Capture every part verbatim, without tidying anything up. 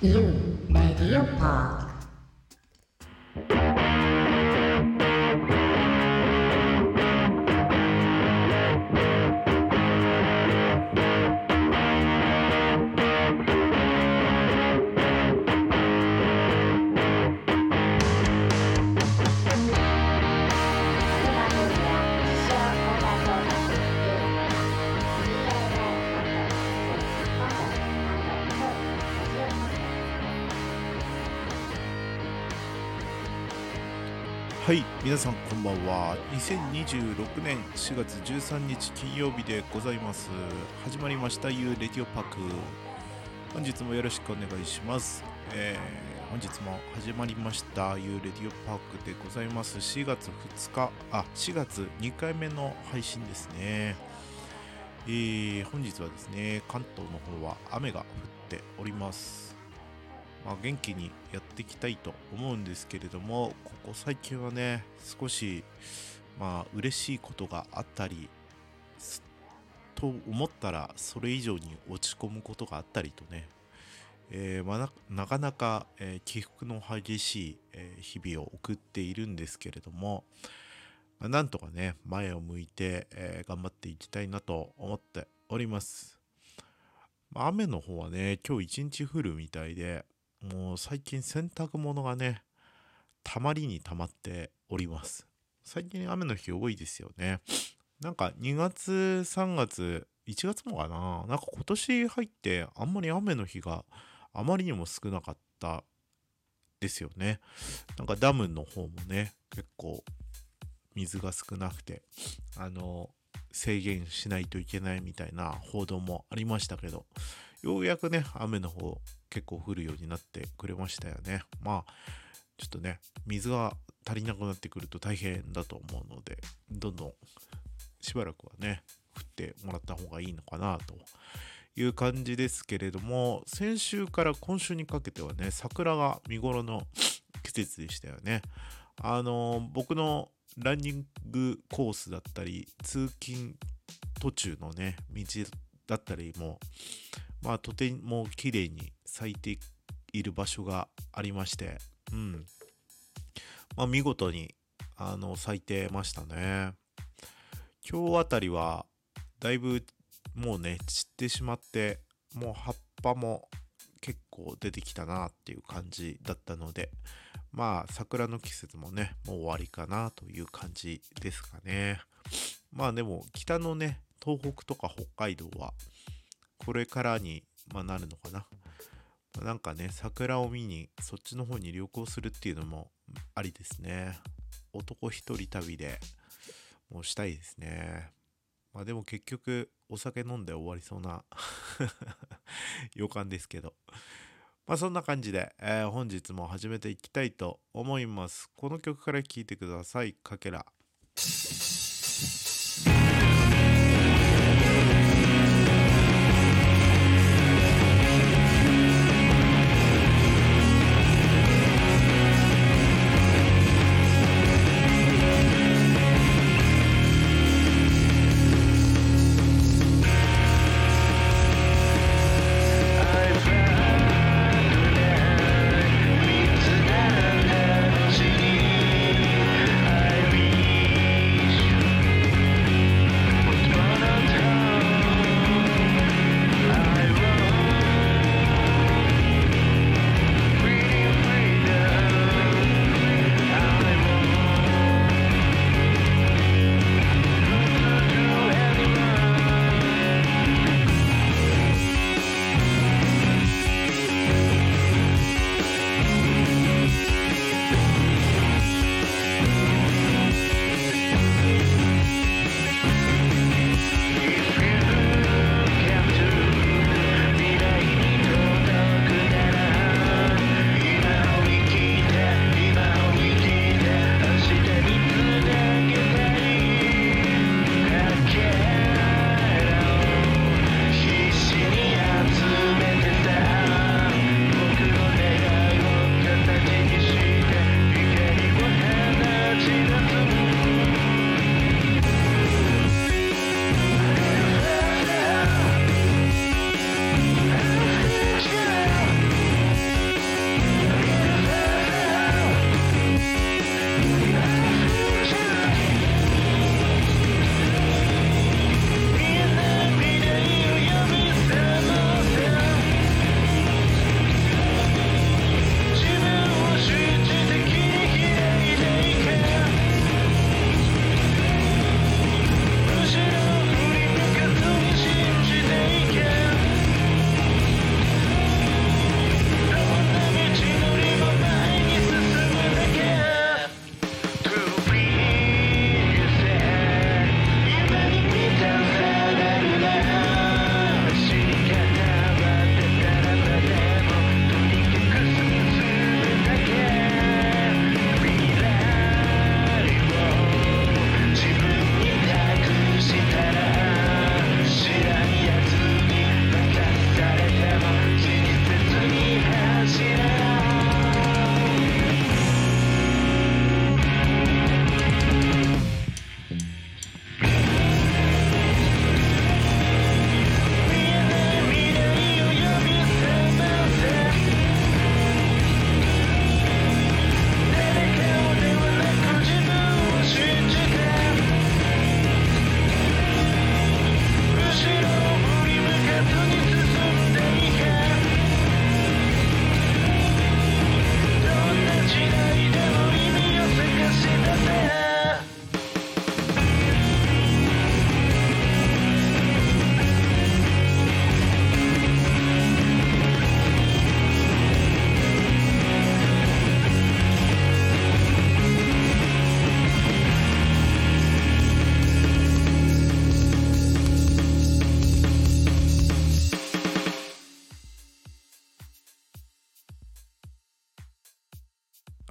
You Radio Park。 はい、皆さんこんばんは。にせんにじゅうろくねんしがつじゅうさんにち金曜日でございます。始まりました You Radio Park。本日もよろしくお願いします。えー、本日も始まりました You Radio Park でございます。しがつふつか、あ、しがつにかいめの配信ですね。えー、本日はですね、関東の方は雨が降っております。まあ、元気にやっていきたいと思うんですけれども、ここ最近はね、少しまあ嬉しいことがあったりと思ったら、それ以上に落ち込むことがあったりとね、えーまあ、な, なかなか、えー、起伏の激しい、えー、日々を送っているんですけれども、まあ、なんとかね前を向いて、えー、頑張っていきたいなと思っております。まあ、雨の方はね、今日一日降るみたいで、もう最近洗濯物がね、たまりにたまっております。最近雨の日多いですよね。なんかにがつ、さんがつ、いちがつもかな。なんか今年入ってあんまり雨の日があまりにも少なかったですよね。なんかダムの方もね、結構水が少なくて、あの、制限しないといけないみたいな報道もありましたけど、ようやくね、雨の方結構降るようになってくれましたよね。まあちょっとね、水が足りなくなってくると大変だと思うので、どんどんしばらくはね降ってもらった方がいいのかなという感じですけれども、先週から今週にかけてはね、桜が見頃の季節でしたよね。あの僕のランニングコースだったり、通勤途中のね道だったりも、まあとても綺麗に咲いている場所がありまして、うん、まあ見事にあの咲いてましたね。今日あたりはだいぶもうね散ってしまって、もう葉っぱも結構出てきたなっていう感じだったので、まあ桜の季節もねもう終わりかなという感じですかね。まあでも北のね東北とか北海道はこれからに、まあ、なるのかな。なんかね桜を見にそっちの方に旅行するっていうのもありですね。男一人旅でもうしたいですね。まあでも結局お酒飲んで終わりそうな予感ですけど、まあそんな感じで、えー、本日も始めていきたいと思います。この曲から聴いてください。かけら。 I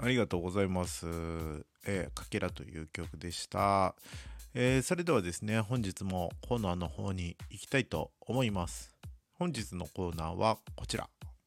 ありがとうございます。えー、かけらという曲でした。えーそれではですね、本日もコーナーの方に行きたいと思います。本日のコーナーはこちら。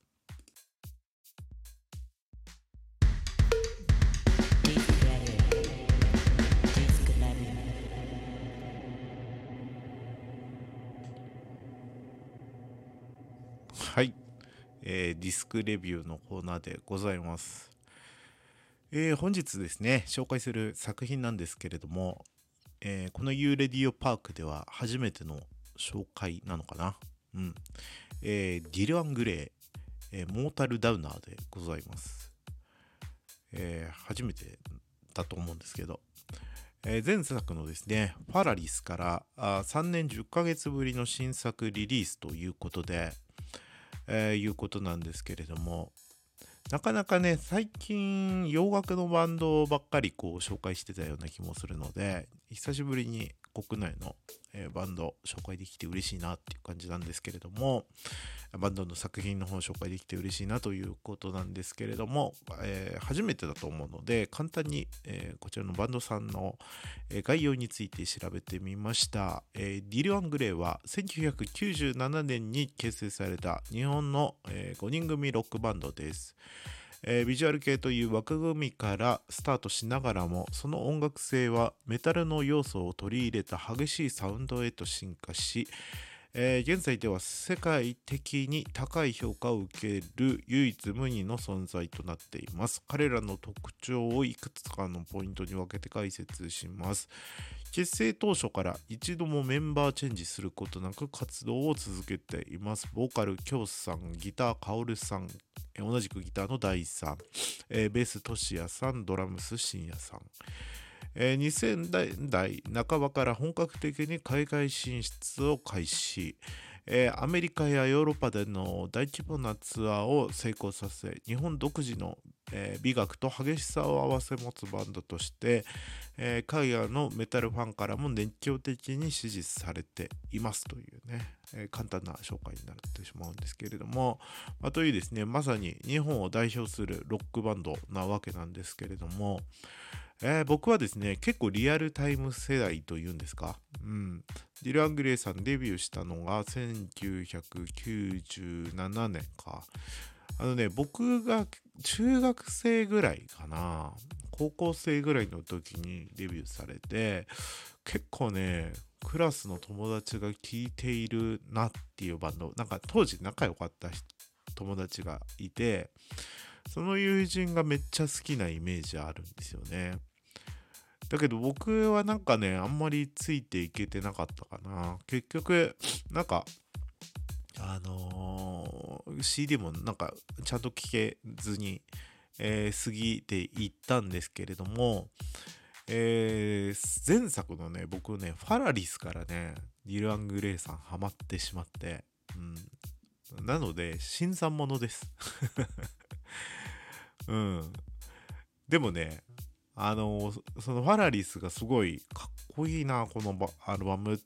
はい、えーディスクレビューのコーナーでございます。えー本日ですね、紹介する作品なんですけれども、えーこの U レディオパークでは初めての紹介なのかな。うん。えーディル・アングレイ、えーモータルダウナーでございます。えー初めてだと思うんですけど、えー前作のですね、パラリスからあさんねんじゅっかげつぶりの新作リリースということで、えーいうことなんですけれども、なかなかね、最近洋楽のバンドばっかりこう紹介してたような気もするので、久しぶりに国内の、えーバンド紹介できて嬉しいなっていう感じなんですけれども、バンドの作品の方を紹介できて嬉しいなということなんですけれども、えー初めてだと思うので、簡単に、えーこちらのバンドさんの、えー概要について調べてみました。えーディル・アングレイはせんきゅうひゃくきゅうじゅうななねんに結成された日本の、えーごにん組ロックバンドです。えービジュアル系という枠組みからスタートしながらも、その音楽性はメタルの要素を取り入れた激しいサウンドへと進化し、えー現在では世界的に高い評価を受ける唯一無二の存在となっています。彼らの特徴をいくつかのポイントに分けて解説します。結成当初から一度もメンバーチェンジすることなく活動を続けています。ボーカル京さん、ギターカオルさん、えー同じくギターの大さん、えーベーストシヤさん、ドラムス深夜さん。えーにせんだいだい半ばから本格的に海外進出を開始、えーアメリカやヨーロッパでの大規模なツアーを成功させ、日本独自の、えー美学と激しさを併せ持つバンドとして、えー海外のメタルファンからも熱狂的に支持されていますというね、えー簡単な紹介になってしまうんですけれども、まあ、というですね、まさに日本を代表するロックバンドなわけなんですけれども、えー僕はですね、結構リアルタイム世代というんですか。うん。ディル・アングレイさんデビューしたのがせんきゅうひゃくきゅうじゅうななねんか。あのね、僕が中学生ぐらいかな。高校生ぐらいの時にデビューされて、結構ね、クラスの友達が聴いているなっていうバンド、なんか当時仲良かった人友達がいて、その友人がめっちゃ好きなイメージあるんですよね。だけど僕はなんかね、あんまりついていけてなかったかな。結局、なんか、あのー シーディー もなんかちゃんと聴けずに、えー過ぎていったんですけれども、えー前作のね、僕ね、ファラリスからね、ディル・アングレイさんハマってしまって、うん。なので、新参者です。うん。でもね、あのそのファラリスがすごいかっこいいな、このバアルバムって。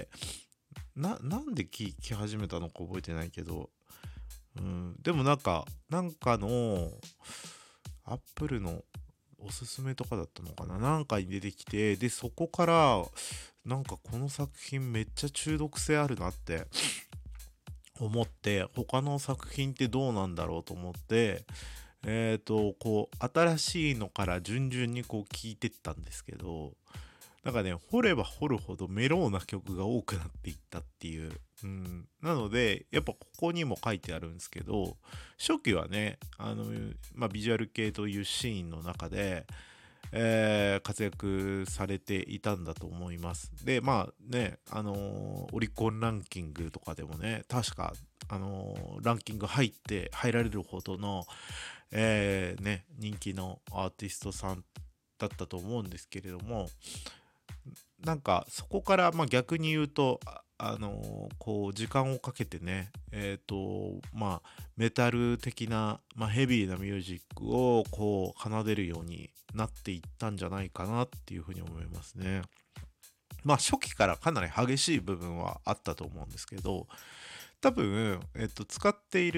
な、なんで聴き始めたのか覚えてないけど、うん、でもなんか、なんかの、アップルのおすすめとかだったのかな、なんかに出てきて、で、そこから、なんかこの作品めっちゃ中毒性あるなって思って、他の作品ってどうなんだろうと思って、えっと、こう、新しいのから順々にこう聞いてったんですけど、なんかね、掘れば掘るほどメローな曲が多くなっていったっていう。うん。なので、やっぱここにも書いてあるんですけど、初期はね、あの、まあ、ビジュアル系というシーンの中で、えー活躍されていたんだと思います。で、まあね、あのーオリコンランキングとかでもね、確か、あのーランキング入って、入られるほどの、えーね、人気のアーティストさんだったと思うんですけれども、なんかそこからまあ逆に言うと、あ、あのーこう時間をかけてね、えっとまあメタル的な、まあ、ヘビーなミュージックをこう奏でるようになっていったんじゃないかなっていうふうに思いますね。まあ初期からかなり激しい部分はあったと思うんですけど、多分、えっと、使っている楽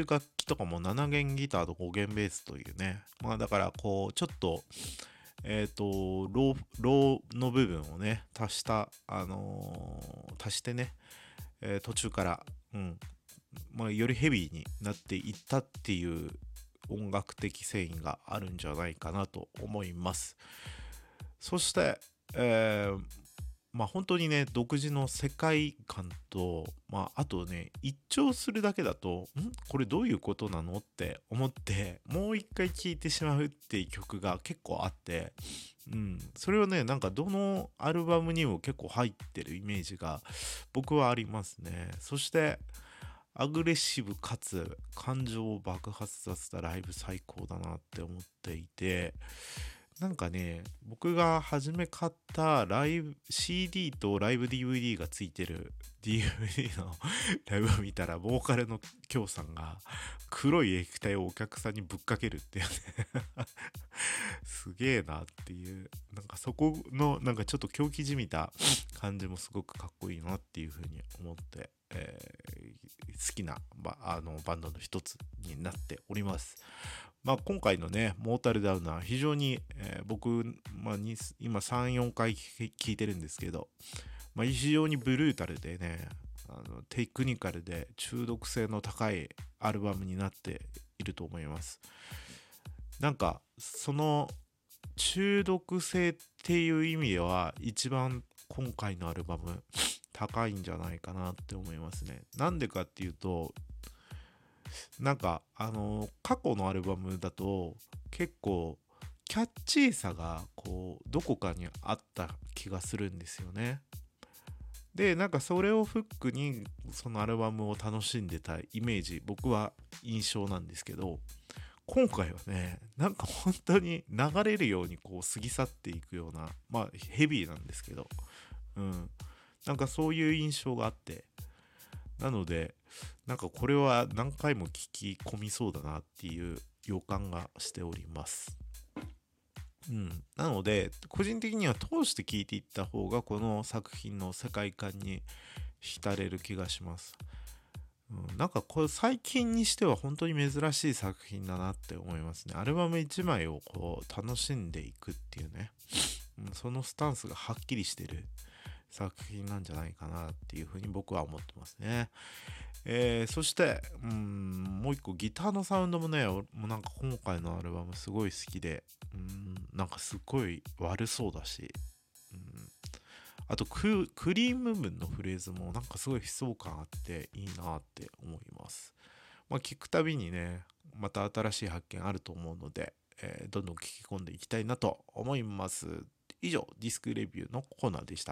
器とかもなな弦ギターとご弦ベースというね、まあだからこうちょっとえっ、ー、とローローの部分をね足したあのー、足してね、えー、途中からうんまあよりヘビーになっていったっていう音楽的繊維があるんじゃないかなと思います。そして、えー、まあ本当にね独自の世界観と、まあ、あとね一聴するだけだとんこれどういうことなのって思ってもう一回聴いてしまうっていう曲が結構あって、うん、それはねなんかどのアルバムにも結構入ってるイメージが僕はありますね。そしてアグレッシブかつ感情を爆発させたライブ最高だなって思っていて、なんかね僕が初め買ったライブ シーディー とライブ ディーブイディー がついてる ディーブイディー のライブを見たらボーカルのキョウさんが黒い液体をお客さんにぶっかけるっていうねすげえなっていう、なんかそこのなんかちょっと狂気じみた感じもすごくかっこいいなっていうふうに思って、えー、好きなバあのバンドの一つになっております。まあ、今回のねモータルダウナー非常に、えー、僕、まあ、に今さんよんかい聴いてるんですけど、まあ、非常にブルータルでねあのテクニカルで中毒性の高いアルバムになっていると思います。なんかその中毒性っていう意味では一番今回のアルバム高いんじゃないかなって思いますね。なんでかっていうとなんかあの過去のアルバムだと結構キャッチーさがこうどこかにあった気がするんですよね。でなんかそれをフックにそのアルバムを楽しんでたイメージ僕は印象なんですけど、今回はねなんか本当に流れるようにこう過ぎ去っていくような、まあヘビーなんですけど、うんなんかそういう印象があって、なのでなんかこれは何回も聞き込みそうだなっていう予感がしております。うん、なので個人的には通して聞いていった方がこの作品の世界観に浸れる気がします。うん、なんかこれ最近にしては本当に珍しい作品だなって思いますね。アルバムいちまいをこう楽しんでいくっていうね、うん、そのスタンスがはっきりしてる作品なんじゃないかなっていうふうに僕は思ってますね。えー、そしてうんもう一個ギターのサウンドもねもうなんか今回のアルバムすごい好きで、うんなんかすごい悪そうだし、うんあと ク, クリーム部分のフレーズもなんかすごい悲壮感あっていいなって思います。まあ聞くたびにねまた新しい発見あると思うので、えー、どんどん聞き込んでいきたいなと思います。以上ディスクレビューのコーナーでした。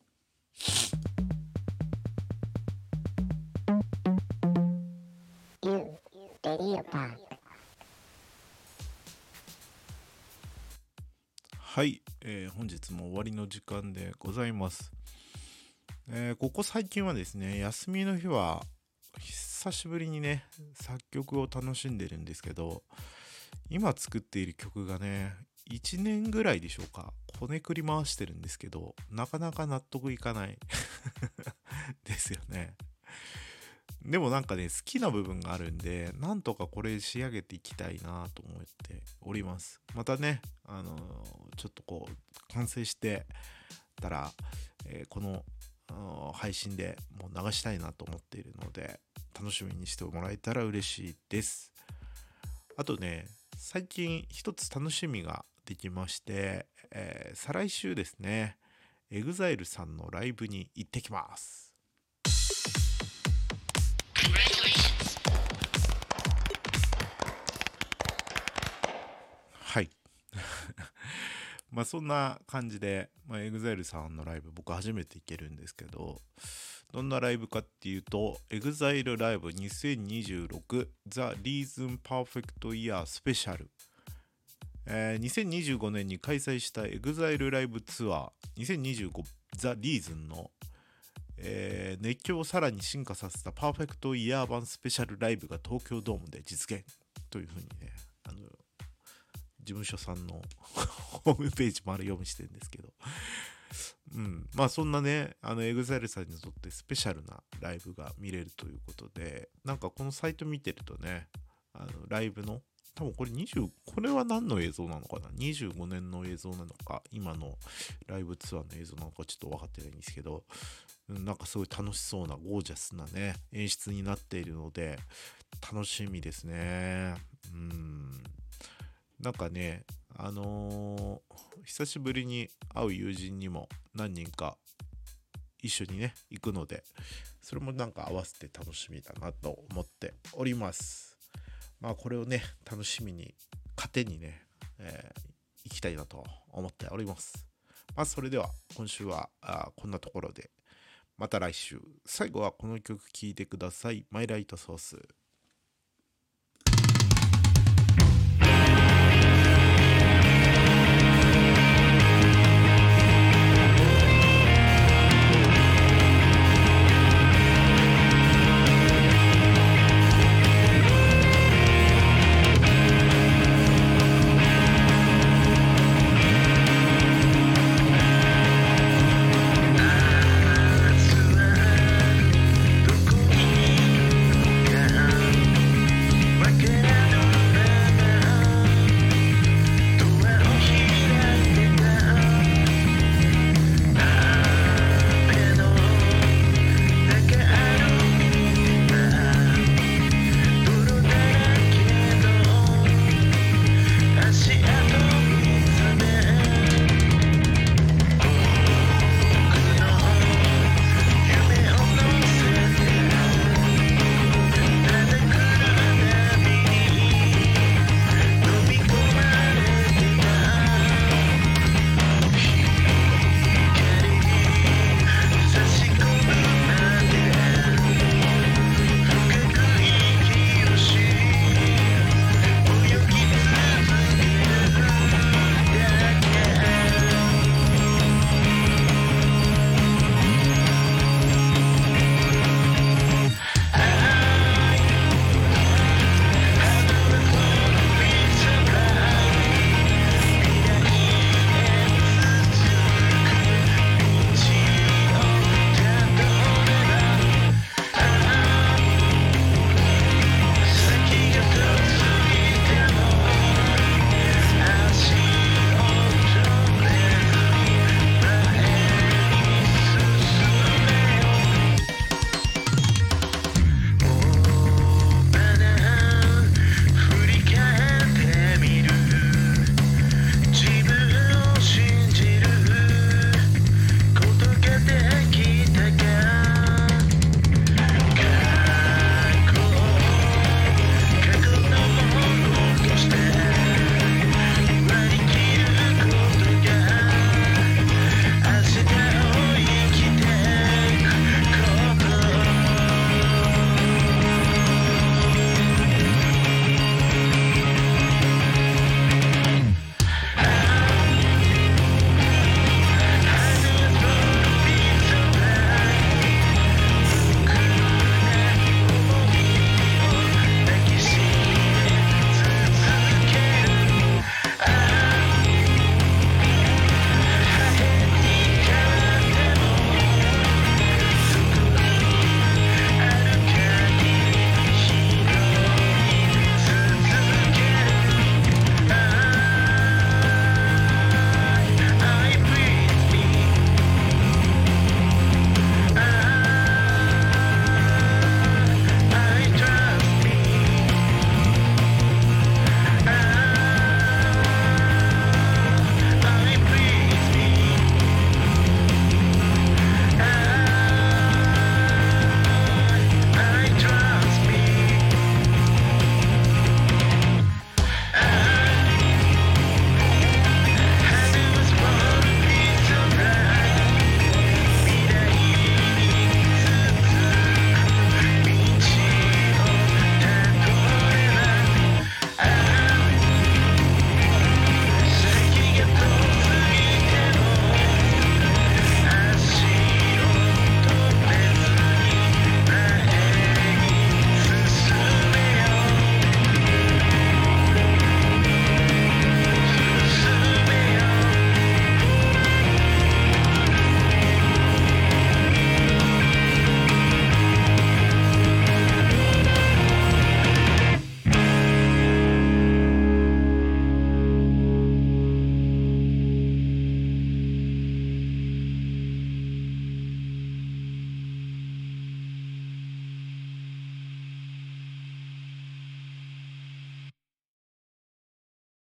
You Radio Park。 はい、えー、本日も終わりの時間でございます。えー、ここ最近はですね休みの日は久しぶりにね作曲を楽しんでるんですけど、今作っている曲がねいちねんぐらいでしょうかこねくり回してるんですけど、なかなか納得いかないですよね。でもなんかね好きな部分があるんでなんとかこれ仕上げていきたいなと思っております。またねあのー、ちょっとこう完成してたら、えー、この配信でもう流したいなと思っているので楽しみにしてもらえたら嬉しいです。あとね最近一つ楽しみができまして、えー、再来週ですね エグザイル さんのライブに行ってきます。はいまあそんな感じで、まあ、エグザイル さんのライブ僕初めて行けるんですけど、どんなライブかっていうと エグザイル ライブにせんにじゅうろく The Reason Perfect Year Special、えー、にせんにじゅうごねんに開催した エグザイル ライブツアーにせんにじゅうご The Reason の、えー、熱狂をさらに進化させたパーフェクトイヤー版スペシャルライブが東京ドームで実現というふうにねあの事務所さんのホームページ丸読みしてるんですけど、 うん、まあそんなね、あのエグザイルさんにとってスペシャルなライブが見れるということで、なんかこのサイト見てるとね、あのライブの多分これにじゅう、これは何の映像なのかな、にじゅうごねんの映像なのか今のライブツアーの映像なのかちょっと分かってないんですけど、うん、なんかすごい楽しそうなゴージャスなね演出になっているので楽しみですね。うん、なんかね、あのー久しぶりに会う友人にも何人か一緒にね行くので、それもなんか合わせて楽しみだなと思っております。まあこれをね楽しみに糧にね、えー行きたいなと思っております。まあそれでは今週はあこんなところで、また来週。最後はこの曲聴いてください。マイライトソース。